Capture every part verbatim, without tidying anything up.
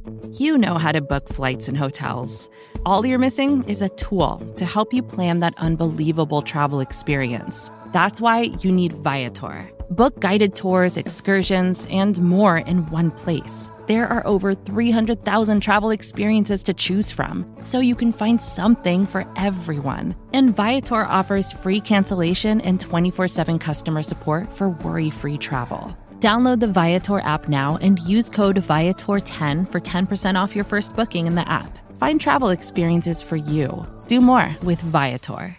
You know how to book flights and hotels. All you're missing is a tool to help you plan that unbelievable travel experience. That's why you need Viator. Book guided tours, excursions, and more in one place. There are over three hundred thousand travel experiences to choose from, so you can find something for everyone. And Viator offers free cancellation and twenty-four seven customer support for worry-free travel. Download the Viator app now and use code Viator ten for ten percent off your first booking in the app. Find travel experiences for you. Do more with Viator.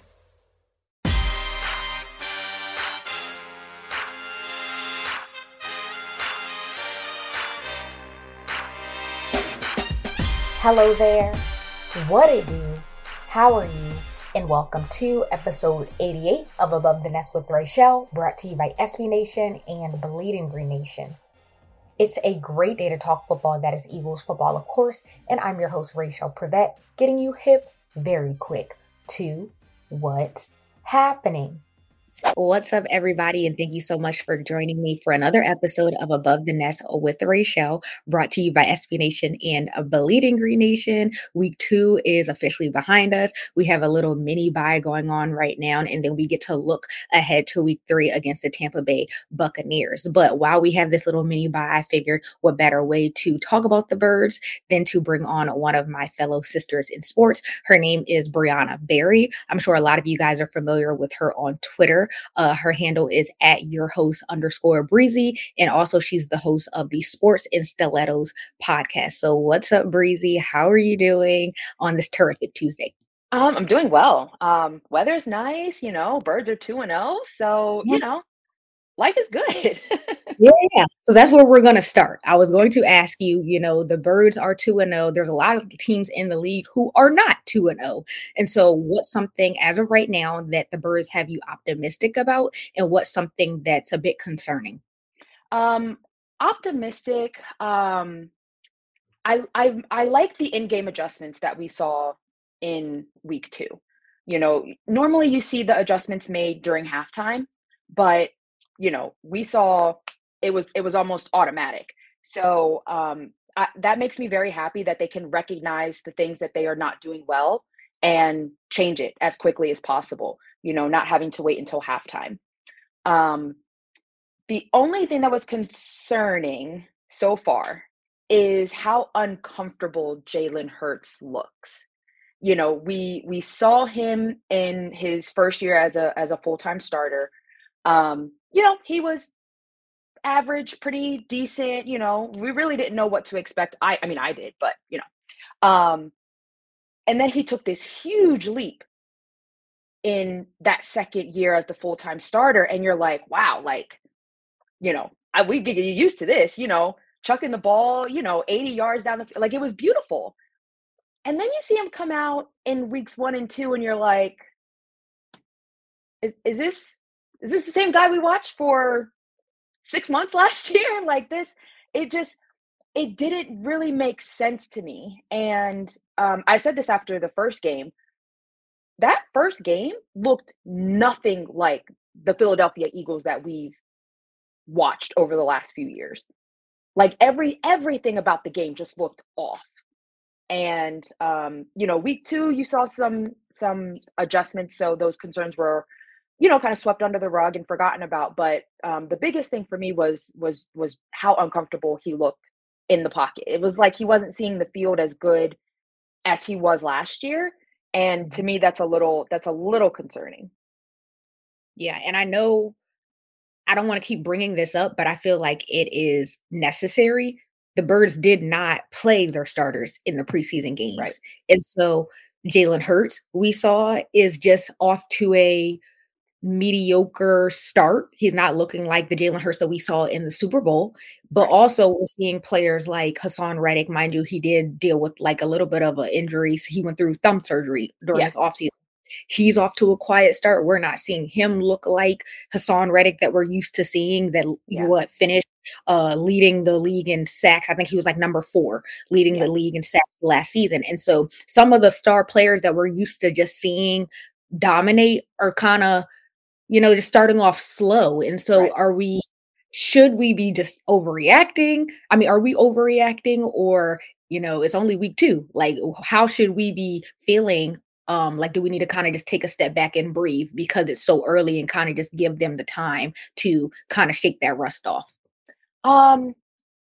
Hello there. What it do? How are you? And welcome to episode eighty-eight of Above the Nest with Rachel, brought to you by S B Nation and Bleeding Green Nation. It's a great day to talk football. That is Eagles football, of course, and I'm your host, Rachel Prevet, getting you hip very quick to what's happening. What's up, everybody, and thank you so much for joining me for another episode of Above the Nest with Rachel, brought to you by S B Nation and Bleeding Green Nation. Week two is officially behind us. We have a little mini bye going on right now, and then we get to look ahead to week three against the Tampa Bay Buccaneers. But while we have this little mini bye, I figured what better way to talk about the Birds than to bring on one of my fellow sisters in sports. Her name is Brianna Berry. I'm sure a lot of you guys are familiar with her on Twitter. Uh, her handle is at your host underscore breezy. And also she's the host of the Sports and Stilettos podcast. So what's up, Breezy? How are you doing on this terrific Tuesday? Um, I'm doing well. Um, weather's nice, you know, Birds are two and oh. So, Yeah. you know, life is good. Yeah. So that's where we're going to start. I was going to ask you, you know, the Birds are two and oh. There's a lot of teams in the league who are not two and oh. And so what's something as of right now that the Birds have you optimistic about, and what's something that's a bit concerning? Um, optimistic. Um, I I I like the in-game adjustments that we saw in week two. You know, normally you see the adjustments made during halftime, but you know, we saw it was it was almost automatic. So um, I, that makes me very happy that they can recognize the things that they are not doing well and change it as quickly as possible. You know, not having to wait until halftime. Um, the only thing that was concerning so far is how uncomfortable Jalen Hurts looks. You know, we we saw him in his first year as a as a full-time starter. Um, you know, he was average, pretty decent, you know. We really didn't know what to expect. I I mean, I did, but, you know. Um, and then he took this huge leap in that second year as the full-time starter, and you're like, wow, like, you know, I, we get used to this, you know, chucking the ball, you know, eighty yards down the field. Like, it was beautiful. And then you see him come out in weeks one and two, and you're like, is, is this is this the same guy we watched for six months last year? Like this, it just it didn't really make sense to me. And um, I said this after the first game. That first game looked nothing like the Philadelphia Eagles that we've watched over the last few years. Like every everything about the game just looked off. And um, you know, week two, you saw some some adjustments, so those concerns were, you know, kind of swept under the rug and forgotten about. But um, the biggest thing for me was was was how uncomfortable he looked in the pocket. It was like he wasn't seeing the field as good as he was last year, and to me, that's a little that's a little concerning. Yeah, and I know I don't want to keep bringing this up, but I feel like it is necessary. The Birds did not play their starters in the preseason games. Right. And so Jalen Hurts, we saw, is just off to a mediocre start. He's not looking like the Jalen Hurts that we saw in the Super Bowl. But Right. also we're seeing players like Hassan Reddick. Mind you, he did deal with like a little bit of an injury. So he went through thumb surgery during Yes. his offseason. He's off to a quiet start. We're not seeing him look like Hassan Reddick that we're used to seeing, that Yeah. what finished uh, leading the league in sacks. I think he was like number four, leading Yeah. the league in sacks last season. And so some of the star players that we're used to just seeing dominate are kind of, you know, just starting off slow. And so Right. are we, should we be just overreacting? I mean, are we overreacting, or you know, it's only week two. Like, how should we be feeling? Um, like, do we need to kind of just take a step back and breathe because it's so early and kind of just give them the time to kind of shake that rust off? Um,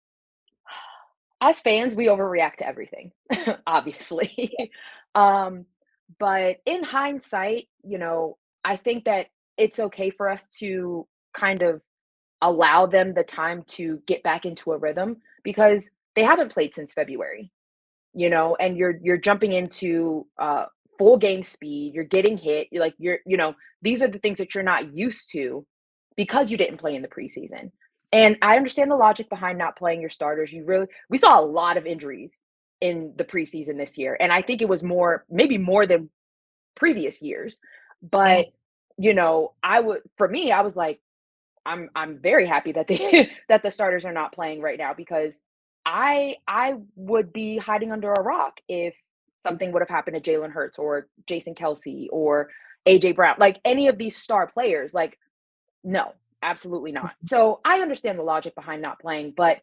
as fans, we overreact to everything, obviously. um, but in hindsight, you know, I think that it's okay for us to kind of allow them the time to get back into a rhythm because they haven't played since February, you know, and you're you're jumping into uh full game speed, you're getting hit, you're like you're you know, these are the things that you're not used to because you didn't play in the preseason. And I understand the logic behind not playing your starters. You really we saw a lot of injuries in the preseason this year, and I think it was more maybe more than previous years. Yeah. But, you know, I would for me, I was like I'm I'm very happy that they that the starters are not playing right now because I I would be hiding under a rock if something would have happened to Jalen Hurts or Jason Kelsey or A J Brown, like any of these star players. Like, no, absolutely not. So I understand the logic behind not playing, but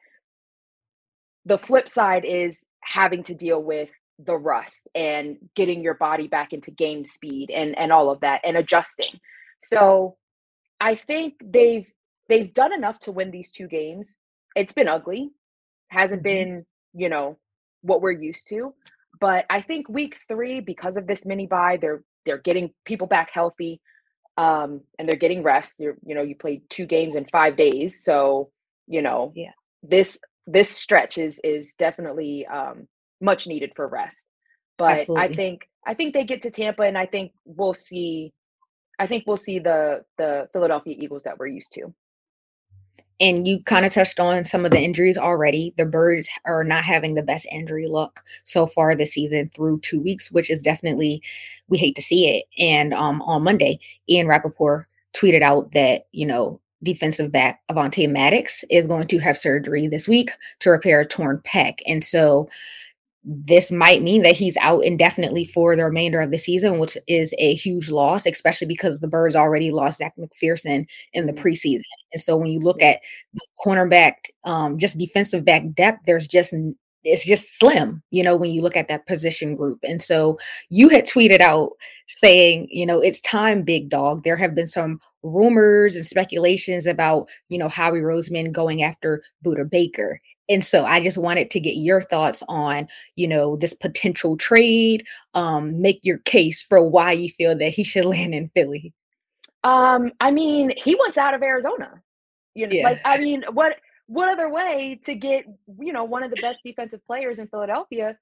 the flip side is having to deal with the rust and getting your body back into game speed and and all of that and adjusting. So I think they've they've done enough to win these two games. It's been ugly. Hasn't Mhm. been, you know, what we're used to. But I think week three, because of this mini bye, they're they're getting people back healthy, um, and they're getting rest. You're, you know, you played two games in five days. So, you know, Yeah, this this stretch is is definitely um much needed for rest. But I absolutely. think I think they get to Tampa and I think we'll see I think we'll see the the Philadelphia Eagles that we're used to. And you kind of touched on some of the injuries already. The Birds are not having the best injury luck so far this season through two weeks, which is definitely, we hate to see it. And um, on Monday, Ian Rappaport tweeted out that, you know, defensive back Avonte Maddox is going to have surgery this week to repair a torn pec. And so this might mean that he's out indefinitely for the remainder of the season, which is a huge loss, especially because the Birds already lost Zach McPherson in the Mhm. preseason. And so when you look Yeah. at the cornerback, um, just defensive back depth, there's just n- it's just slim, you know, when you look at that position group. And so you had tweeted out saying, you know, it's time, big dog. There have been some rumors and speculations about, you know, Howie Roseman going after Buda Baker. And so I just wanted to get your thoughts on, you know, this potential trade, um, make your case for why you feel that he should land in Philly. Um, I mean, he wants out of Arizona. You know, Yeah. like I mean, what what other way to get, you know, one of the best defensive players in Philadelphia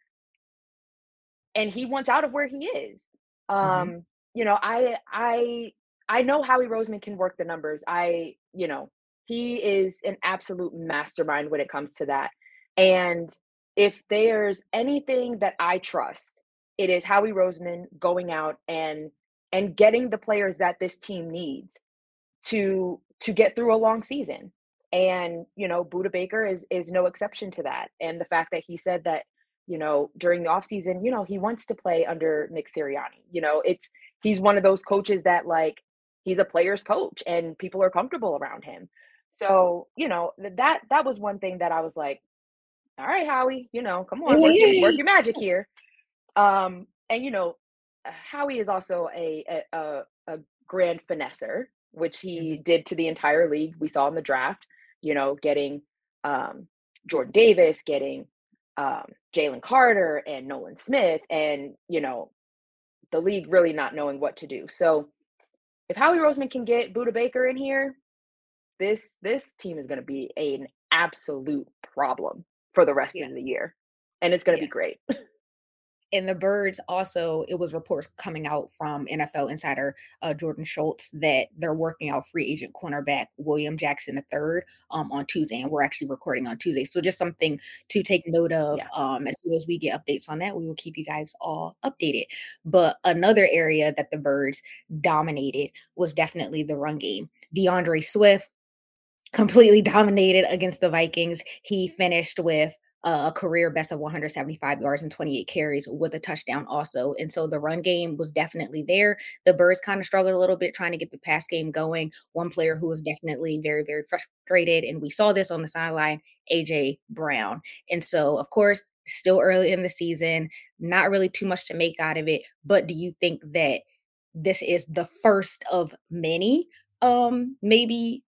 and he wants out of where he is. Mhm. Um, you know, I I I know Howie Roseman can work the numbers. I, you know, he is an absolute mastermind when it comes to that. And if there's anything that I trust, it is Howie Roseman going out and and getting the players that this team needs to to get through a long season. And, you know, Buda Baker is is no exception to that. And the fact that he said that, you know, during the offseason, you know, he wants to play under Nick Sirianni. You know, it's he's one of those coaches that like he's a player's coach and people are comfortable around him. So, you know, th- that that was one thing that I was like, all right, Howie, you know, come on, work your work your magic here. Um, and you know, uh, Howie is also a a, a, a grand finesser, which he Mhm. did to the entire league. We saw in the draft, you know, getting um, Jordan Davis, getting um, Jalen Carter and Nolan Smith, and you know, the league really not knowing what to do. So if Howie Roseman can get Buda Baker in here, this this team is going to be an absolute problem for the rest Yeah. of the year, and it's going to Yeah. be great. And the Birds also, it was reports coming out from N F L insider uh, Jordan Schultz that they're working out free agent cornerback William Jackson the third um, on Tuesday, and we're actually recording on Tuesday. So just something to take note of. Yeah. Um, as soon as we get updates on that, we will keep you guys all updated. But another area that the Birds dominated was definitely the run game. DeAndre Swift completely dominated against the Vikings. He finished with uh, a career best of one hundred seventy-five yards and twenty-eight carries with a touchdown also. And so the run game was definitely there. The Birds kind of struggled a little bit trying to get the pass game going. One player who was definitely very, very frustrated, and we saw this on the sideline, A J Brown. And so, of course, still early in the season, not really too much to make out of it. But do you think that this is the first of many, um, maybe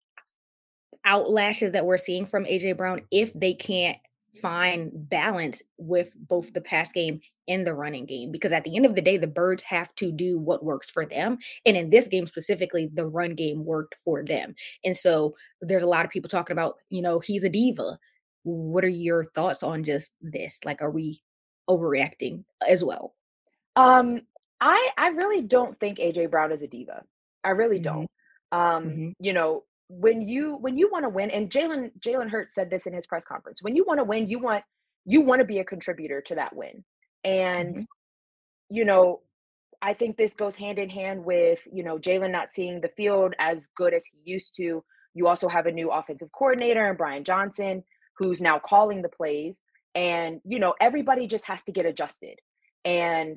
outlashes that we're seeing from A J Brown if they can't find balance with both the pass game and the running game? Because at the end of the day, the Birds have to do what works for them. And in this game specifically, the run game worked for them. And so there's a lot of people talking about, you know, he's a diva. What are your thoughts on just this? Like, are we overreacting as well? Um, I I really don't think A J Brown is a diva. I really Hmm. don't. Um, Hmm. you know, when you when you want to win, and Jalen Jalen Hurts said this in his press conference. When you want to win, you want you want to be a contributor to that win. And Hmm. you know, I think this goes hand in hand with you know Jalen not seeing the field as good as he used to. You also have a new offensive coordinator and Brian Johnson, who's now calling the plays, and you know everybody just has to get adjusted. And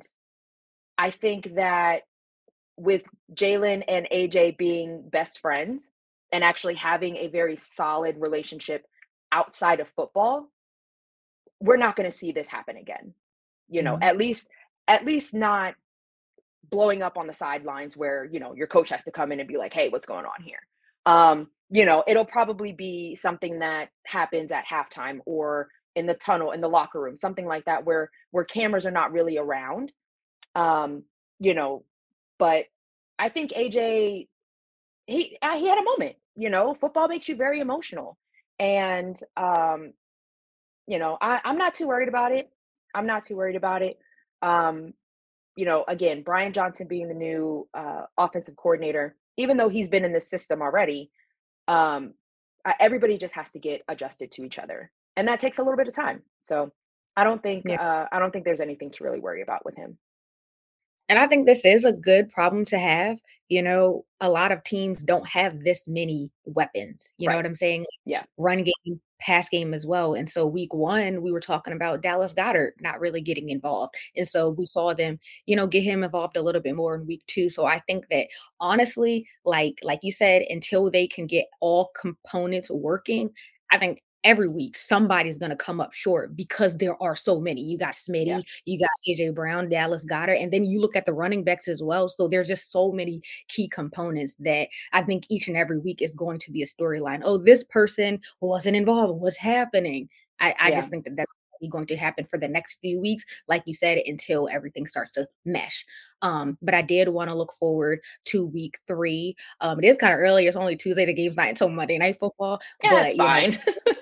I think that with Jalen and A J being best friends and actually having a very solid relationship outside of football, we're not going to see this happen again. You know, Hmm. at least at least not blowing up on the sidelines where, you know, your coach has to come in and be like, "Hey, what's going on here?" Um, you know, it'll probably be something that happens at halftime or in the tunnel in the locker room, something like that where where cameras are not really around. Um, you know, but I think A J he uh, he had a moment. You know, football makes you very emotional, and um, you know, I, I'm not too worried about it. I'm not too worried about it. Um, you know, again, Brian Johnson being the new uh, offensive coordinator, even though he's been in this system already, um, uh, everybody just has to get adjusted to each other, and that takes a little bit of time. So, I don't think uh, I don't think there's anything to really worry about with him. And I think this is a good problem to have. You know, a lot of teams don't have this many weapons. You know Right? what I'm saying? Yeah. Run game, pass game as well. And so week one, we were talking about Dallas Goddard not really getting involved. And so we saw them, you know, get him involved a little bit more in week two. So I think that honestly, like like you said, until they can get all components working, I think every week somebody's going to come up short because there are so many. You got Yeah. Smitty, you got A J Brown, Dallas Goddard, and then you look at the running backs as well. So there's just so many key components that I think each and every week is going to be a storyline. Oh, this person wasn't involved. What's happening? I, I Yeah. just think that that's going to happen for the next few weeks, like you said, until everything starts to mesh. Um, but I did want to look forward to week three. Um, it is kind of early. It's only Tuesday. The game's not until Monday Night Football, Yeah, it's but you know, fine.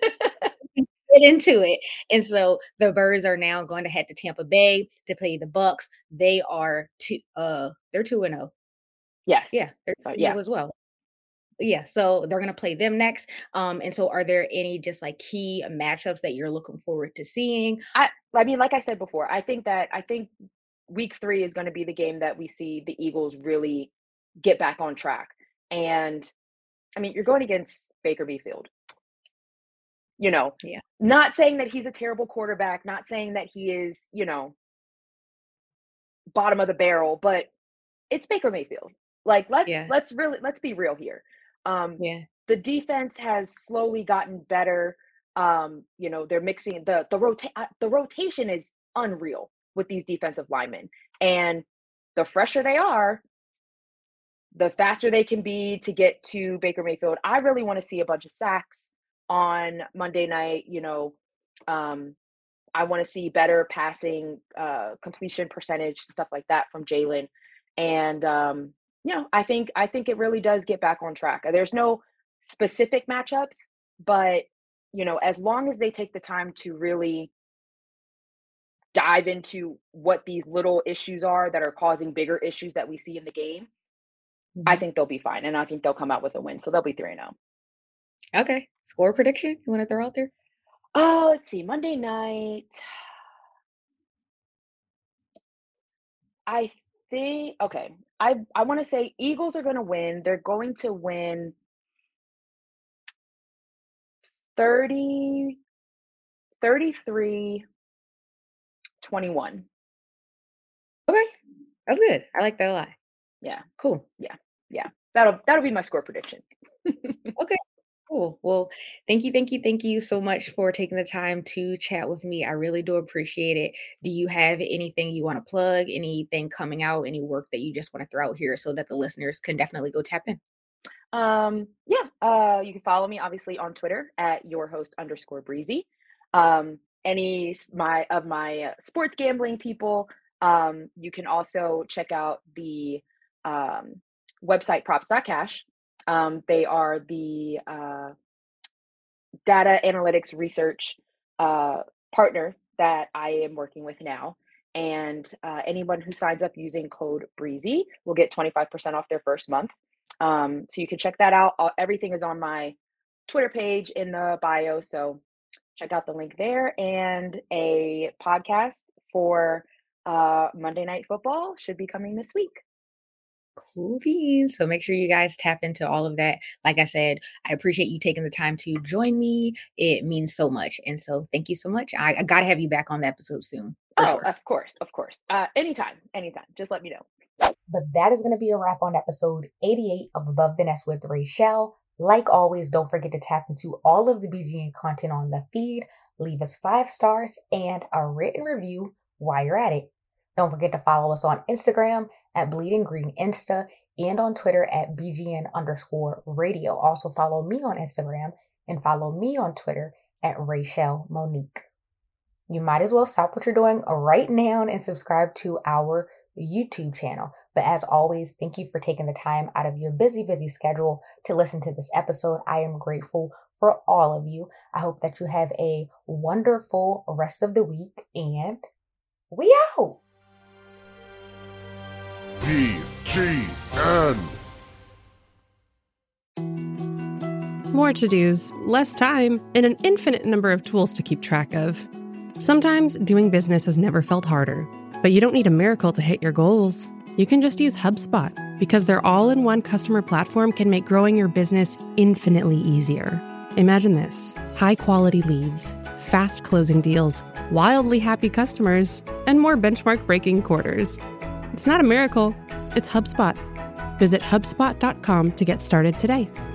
get into it. And so the Birds are now going to head to Tampa Bay to play the Bucks. They are two uh they're two and oh. Yeah, Yes. they're But two and yeah. oh as well. Yeah, so they're gonna play them next. Um, and so are there any just like key matchups that you're looking forward to seeing? I I mean, like I said before, I think that I think week three is gonna be the game that we see the Eagles really get back on track. And I mean, you're going against Baker Mayfield, you know, Yeah, not saying that he's a terrible quarterback, not saying that he is, you know, bottom of the barrel, but it's Baker Mayfield. Like let's yeah, let's really let's be real here. Um, yeah. the defense has slowly gotten better. Um, you know, they're mixing the the rota- uh, the rotation is unreal with these defensive linemen. And the fresher they are, the faster they can be to get to Baker Mayfield. I really want to see a bunch of sacks on Monday night, you know. Um, I want to see better passing uh, completion percentage, stuff like that from Jalen. And um, you know, I think I think it really does get back on track. There's no specific matchups, but you know, as long as they take the time to really dive into what these little issues are that are causing bigger issues that we see in the game, I Mhm. think they'll be fine, and I think they'll come out with a win. So they'll be three and zero. Okay. Score prediction you want to throw out there? Oh, let's see. Monday night. I think okay. I I want to say Eagles are going to win. They're going to win thirty, thirty-three, twenty-one. Okay. That's good. I like that a lot. Yeah. Cool. Yeah. Yeah. That'll that'll be my score prediction. Okay. Cool. Well, thank you, thank you, thank you so much for taking the time to chat with me. I really do appreciate it. Do you have anything you want to plug, anything coming out, any work that you just want to throw out here so that the listeners can definitely go tap in? Um, yeah, uh, you can follow me obviously on Twitter at your host underscore breezy. Um, any s- my of my uh, sports gambling people, um, you can also check out the um, website props dot cash. Um, they are the uh, data analytics research uh, partner that I am working with now. And uh, anyone who signs up using code Breezy will get twenty-five percent off their first month. Um, so you can check that out. Uh, everything is on my Twitter page in the bio. So check out the link there. And a podcast for uh, Monday Night Football should be coming this week. Cool beans. So make sure you guys tap into all of that. Like I said, I appreciate you taking the time to join me. It means so much. And so thank you so much. I, I got to have you back on the episode soon. For Oh, sure. of course, of course. Uh, anytime, anytime. Just let me know. But that is going to be a wrap on episode eighty-eight of Above the Nest with Rachelle. Like always, don't forget to tap into all of the B G N content on the feed. Leave us five stars and a written review while you're at it. Don't forget to follow us on Instagram at Bleeding Green Insta and on Twitter at B G N underscore radio. Also follow me on Instagram and follow me on Twitter at Rachelle Monique. You might as well stop what you're doing right now and subscribe to our YouTube channel. But as always, thank you for taking the time out of your busy, busy schedule to listen to this episode. I am grateful for all of you. I hope that you have a wonderful rest of the week, and we out. B G N. More to-dos, less time, and an infinite number of tools to keep track of. Sometimes doing business has never felt harder, but you don't need a miracle to hit your goals. You can just use HubSpot, because their all-in-one customer platform can make growing your business infinitely easier. Imagine this: high-quality leads, fast closing deals, wildly happy customers, and more benchmark-breaking quarters. It's not a miracle, it's HubSpot. Visit HubSpot dot com to get started today.